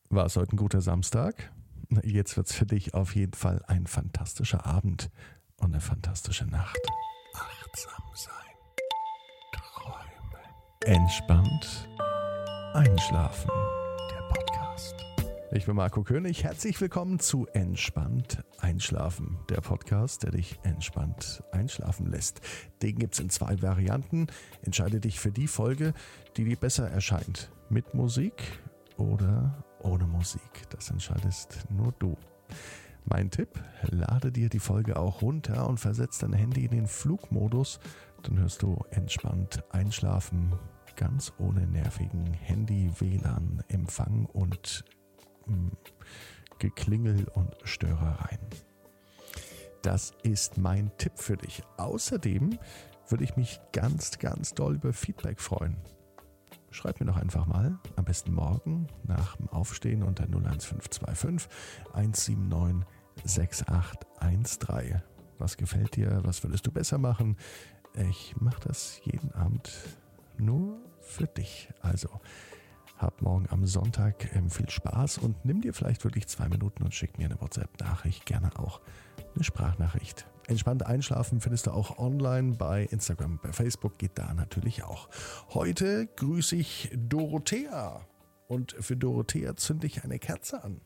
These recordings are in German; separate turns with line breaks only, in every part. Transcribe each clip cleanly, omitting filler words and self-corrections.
War es heute ein guter Samstag? Jetzt wird es für dich auf jeden Fall ein fantastischer Abend und eine fantastische Nacht. Achtsam sein, träumen, entspannt einschlafen. Der Podcast. Ich bin Marco König. Herzlich willkommen zu Entspannt einschlafen. Der Podcast, der dich entspannt einschlafen lässt. Den gibt es in 2 Varianten. Entscheide dich für die Folge, die dir besser erscheint. Mit Musik oder ohne Musik. Das entscheidest nur du. Mein Tipp, lade dir die Folge auch runter und versetz dein Handy in den Flugmodus. Dann hörst du entspannt einschlafen, ganz ohne nervigen Handy, WLAN, Empfang und Geklingel und Störereien. Das ist mein Tipp für dich. Außerdem würde ich mich ganz doll über Feedback freuen. Schreib mir doch einfach mal, am besten morgen nach dem Aufstehen unter 01525 179 6813. Was gefällt dir? Was würdest du besser machen? Ich mache das jeden Abend nur für dich. Also hab morgen am Sonntag viel Spaß und nimm dir vielleicht wirklich 2 Minuten und schick mir eine WhatsApp-Nachricht, gerne auch eine Sprachnachricht. Entspannt einschlafen findest du auch online bei Instagram, bei Facebook geht da natürlich auch. Heute grüße ich Dorothea und für Dorothea zünde ich eine Kerze an.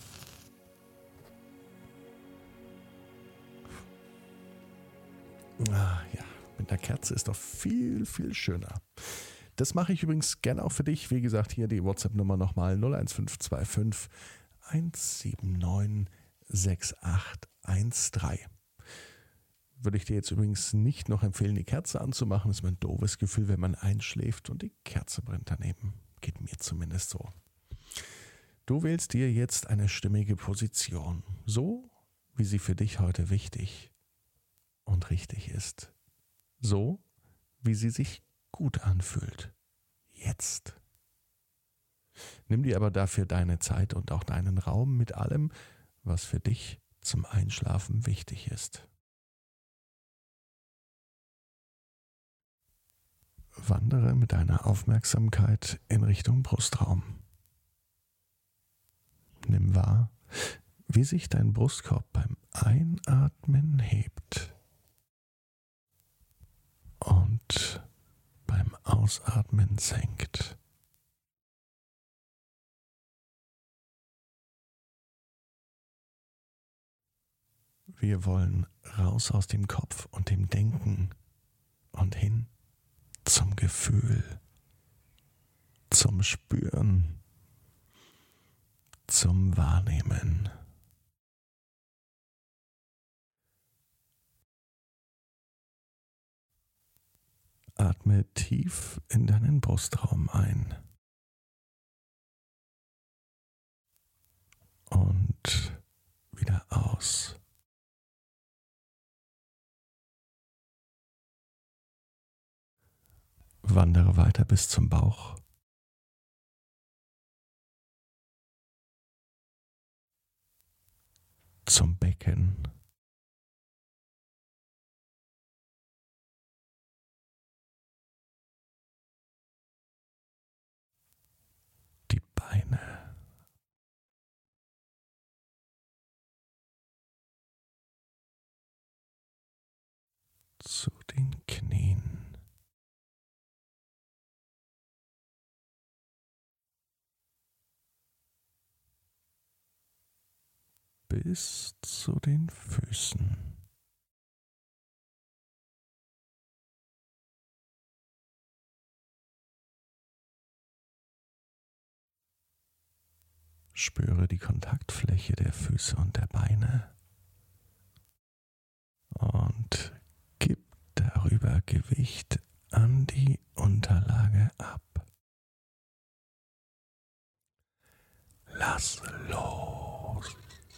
Ah, ja, mit einer Kerze ist doch viel schöner. Das mache ich übrigens gerne auch für dich. Wie gesagt, hier die WhatsApp-Nummer nochmal 01525 179 6813. Würde ich dir jetzt übrigens nicht noch empfehlen, die Kerze anzumachen. Das ist mir ein doofes Gefühl, wenn man einschläft und die Kerze brennt daneben. Geht mir zumindest so. Du wählst dir jetzt eine stimmige Position. So, wie sie für dich heute wichtig und richtig ist. So, wie sie sich gut anfühlt. Jetzt. Nimm dir aber dafür deine Zeit und auch deinen Raum mit allem, was für dich zum Einschlafen wichtig ist. Wandere mit deiner Aufmerksamkeit in Richtung Brustraum. Nimm wahr, wie sich dein Brustkorb beim Einatmen hebt und beim Ausatmen senkt. Wir wollen raus aus dem Kopf und dem Denken und hin zum Gefühl, zum Spüren, zum Wahrnehmen. Atme tief in deinen Brustraum ein und wieder aus. Wandere weiter bis zum Bauch. Zum Becken. Die Beine. Zu den Knien. Bis zu den Füßen. Spüre die Kontaktfläche der Füße und der Beine und gib darüber Gewicht an die Unterlage ab. Lass los.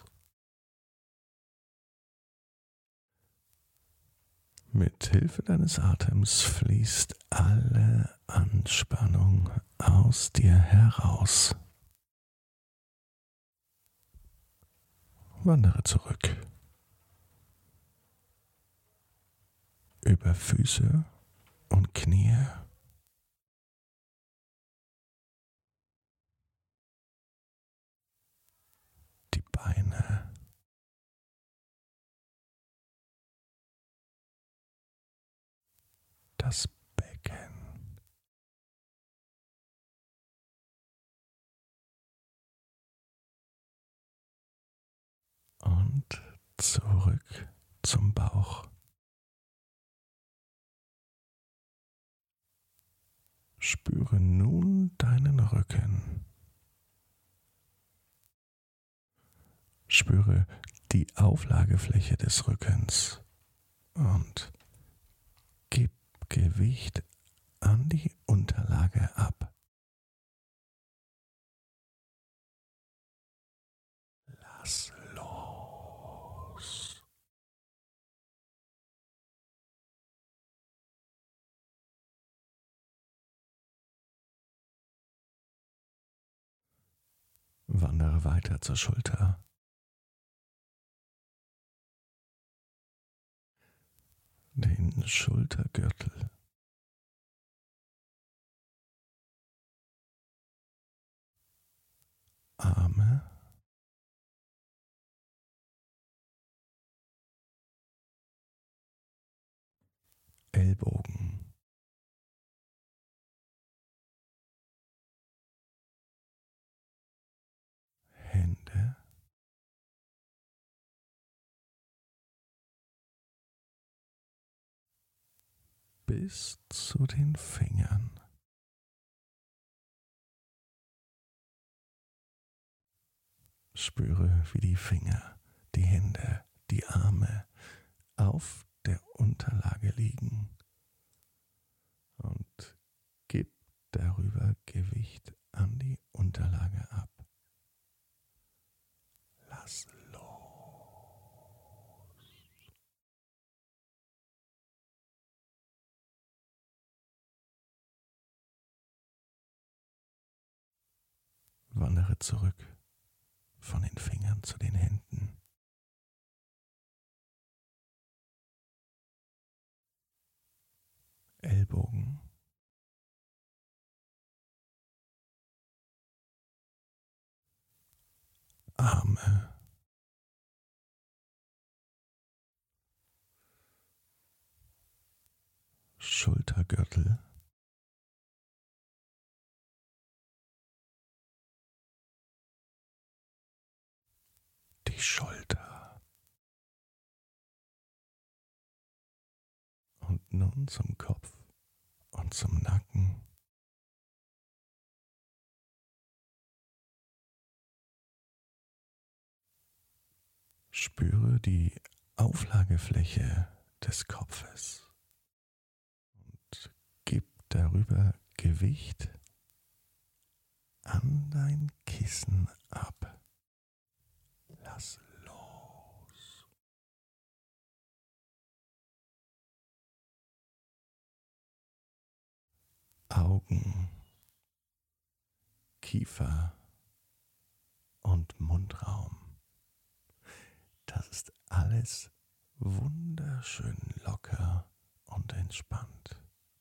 Mit Hilfe deines Atems fließt alle Anspannung aus dir heraus. Wandere zurück. Über Füße und Knie. Becken. Und zurück zum Bauch. Spüre nun deinen Rücken. Spüre die Auflagefläche des Rückens und gib Gewicht an die Unterlage ab. Lass los. Wandere weiter zur Schulter. Den Schultergürtel. Arme. Ellbogen. Hände. Bis zu den Fingern. Spüre, wie die Finger, die Hände, die Arme auf der Unterlage liegen und gib darüber Gewicht an die Unterlage ab. Lass los. Wandere zurück von den Fingern zu den Händen. Ellbogen. Arme. Schultergürtel. Die Schulter. Und nun zum Kopf und zum Nacken. Spüre die Auflagefläche des Kopfes und gib darüber Gewicht an dein Kissen ab. Lass los. Augen, Kiefer und Mundraum. Das ist alles wunderschön locker und entspannt.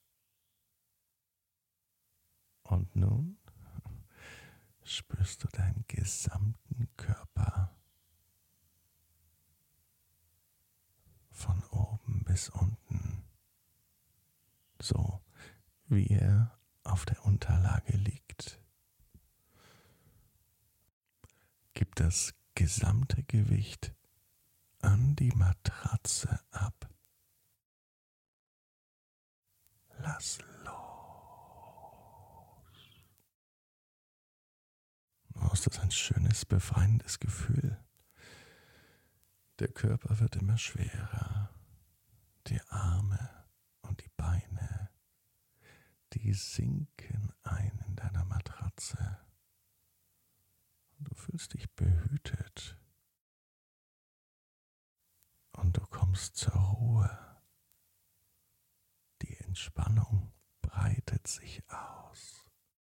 Und nun spürst du deinen gesamten Körper von oben bis unten, so wie er auf der Unterlage liegt. Gib das gesamte Gewicht an die Matratze ab. Lass los. Oh, ist das ein schönes, befreiendes Gefühl. Der Körper wird immer schwerer. Die Arme und die Beine, die sinken ein in deiner Matratze. Du fühlst dich behütet. Und du kommst zur Ruhe. Die Entspannung breitet sich aus.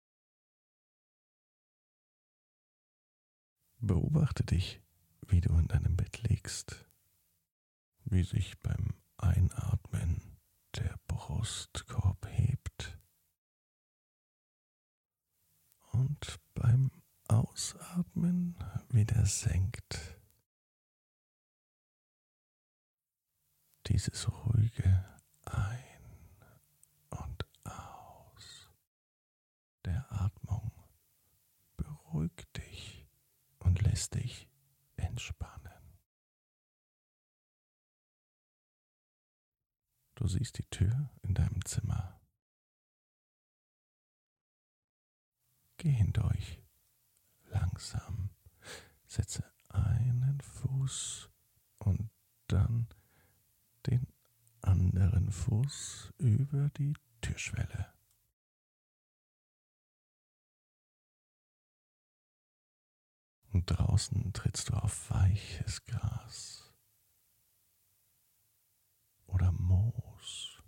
Beobachte dich, wie du in deinem Bett liegst, wie sich beim Einatmen der Brustkorb hebt und beim Ausatmen wieder senkt. Dieses ruhige Ein- und lässt dich entspannen. Du siehst die Tür in deinem Zimmer. Geh hindurch, langsam. Setze einen Fuß und dann den anderen Fuß über die Türschwelle. Und draußen trittst du auf weiches Gras oder Moos.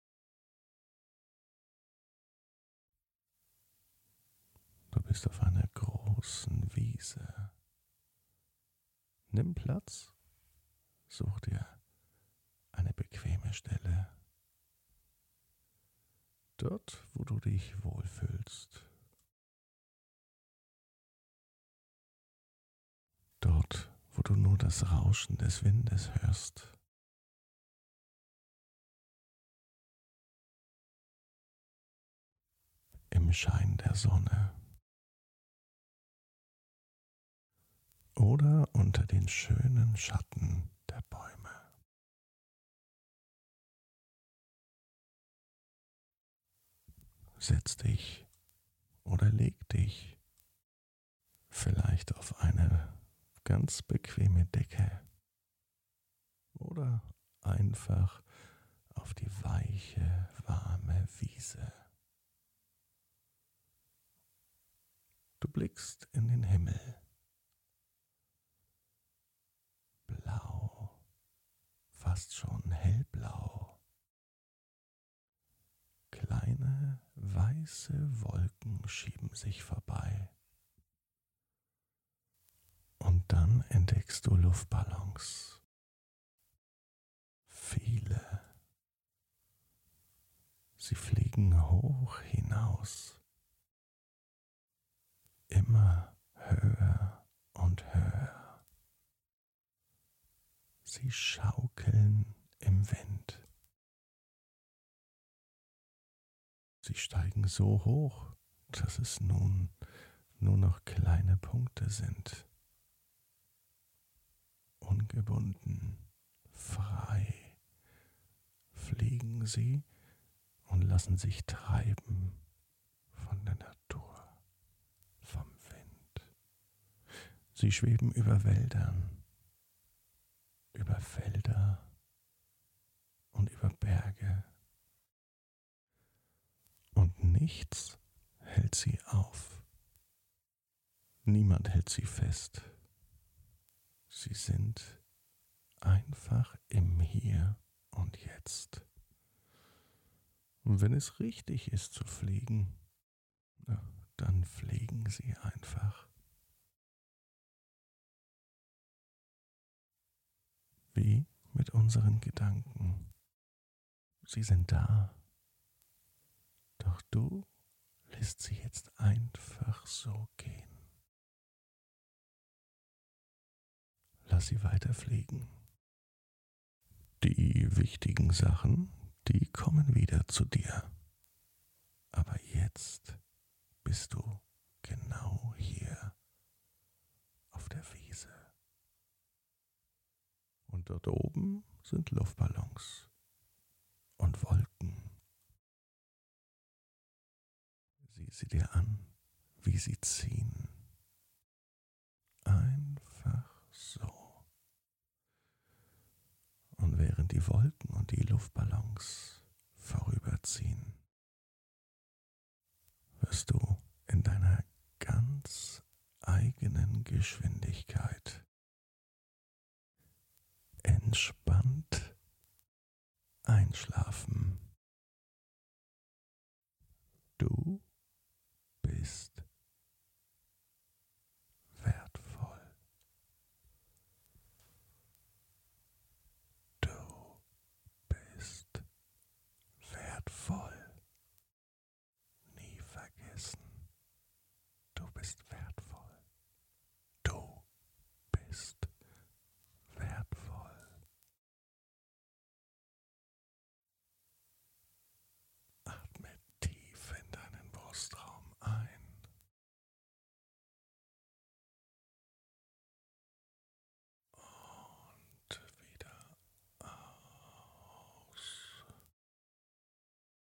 Du bist auf einer großen Wiese. Nimm Platz, such dir eine bequeme Stelle. Dort, wo du dich wohlfühlst. Dort, wo du nur das Rauschen des Windes hörst. Im Schein der Sonne. Oder unter den schönen Schatten der Bäume. Setz dich oder leg dich vielleicht auf eine ganz bequeme Decke oder einfach auf die weiche, warme Wiese. Du blickst in den Himmel. Blau, fast schon hellblau. Kleine, weiße Wolken schieben sich vorbei. Und dann entdeckst du Luftballons. Viele. Sie fliegen hoch hinaus. Immer höher und höher. Sie schaukeln im Wind. Sie steigen so hoch, dass es nun nur noch kleine Punkte sind. Ungebunden, frei fliegen sie und lassen sich treiben von der Natur, vom Wind. Sie schweben über Wäldern, über Felder und über Berge. Und nichts hält sie auf. Niemand hält sie fest. Sie sind einfach im Hier und Jetzt. Und wenn es richtig ist zu fliegen, dann fliegen sie einfach. Wie mit unseren Gedanken. Sie sind da. Doch du lässt sie jetzt einfach so gehen. Lass sie weiterfliegen. Die wichtigen Sachen, die kommen wieder zu dir. Aber jetzt bist du genau hier auf der Wiese. Und dort oben sind Luftballons und Wolken. Sieh sie dir an, wie sie ziehen. Einfach so. Und während die Wolken und die Luftballons vorüberziehen, wirst du in deiner ganz eigenen Geschwindigkeit entspannt einschlafen.